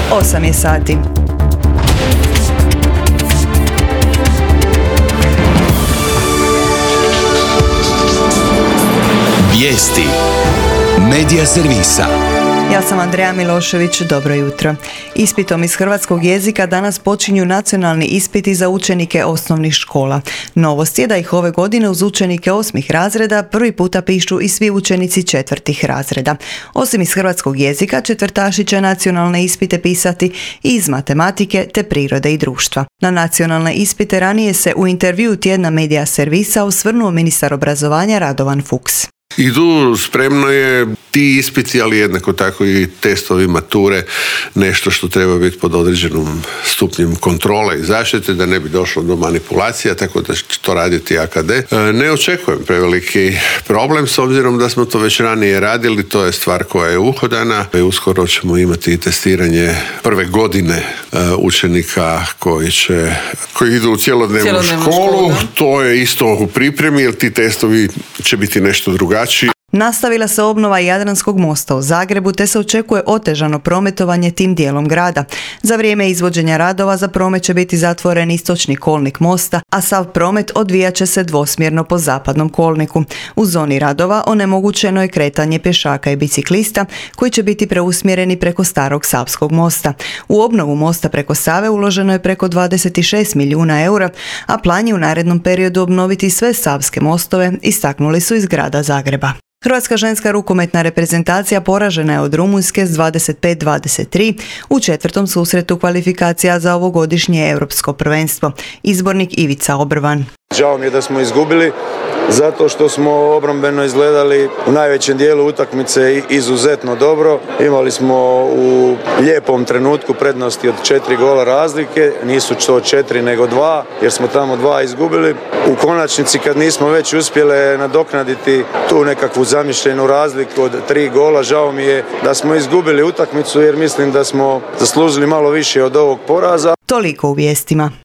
8 je sati. Vijesti Medija servisa. Ja sam Andreja Milošević, dobro jutro. Ispitom iz hrvatskog jezika danas počinju nacionalni ispiti za učenike osnovnih škola. Novost je da ih ove godine uz učenike 8. razreda prvi puta pišu i svi učenici 4. razreda. Osim iz hrvatskog jezika, četvrtaši će nacionalne ispite pisati i iz matematike te prirode i društva. Na nacionalne ispite ranije se u intervjuu tjedna Medija servisa osvrnuo ministar obrazovanja Radovan Fuchs. Idu, spremno je ti ispiti, ali jednako tako i testovi mature, nešto što treba biti pod određenom stupnjem kontrole i zaštite, da ne bi došlo do manipulacija, tako da će to raditi AKD. Ne očekujem preveliki problem, s obzirom da smo to već ranije radili, to je stvar koja je uhodana. Uskoro ćemo imati testiranje prve godine učenika koji idu u cjelodnevnu školu. To je isto u pripremi, jer ti testovi će biti nešto drugačiji. Nastavila se obnova Jadranskog mosta u Zagrebu, te se očekuje otežano prometovanje tim dijelom grada. Za vrijeme izvođenja radova za promet će biti zatvoren istočni kolnik mosta, a sav promet odvijat će se dvosmjerno po zapadnom kolniku. U zoni radova onemogućeno je kretanje pješaka i biciklista, koji će biti preusmjereni preko starog Savskog mosta. U obnovu mosta preko Save uloženo je preko 26 milijuna eura, a plan je u narednom periodu obnoviti sve savske mostove, istaknuli su iz grada Zagreba. Hrvatska ženska rukometna reprezentacija poražena je od Rumunjske s 25-23 u četvrtom susretu kvalifikacija za ovogodišnje europsko prvenstvo. Izbornik Ivica Obrvan. Žao mi je da smo izgubili, zato što smo obrambeno izgledali u najvećem dijelu utakmice izuzetno dobro. Imali smo u lijepom trenutku prednosti od 4 gola razlike, nisu to 4 nego 2, jer smo tamo 2 izgubili. U konačnici, kad nismo već uspjele nadoknaditi tu nekakvu zamišljenu razliku od 3 gola, žao mi je da smo izgubili utakmicu, jer mislim da smo zaslužili malo više od ovog poraza. Toliko u vijestima.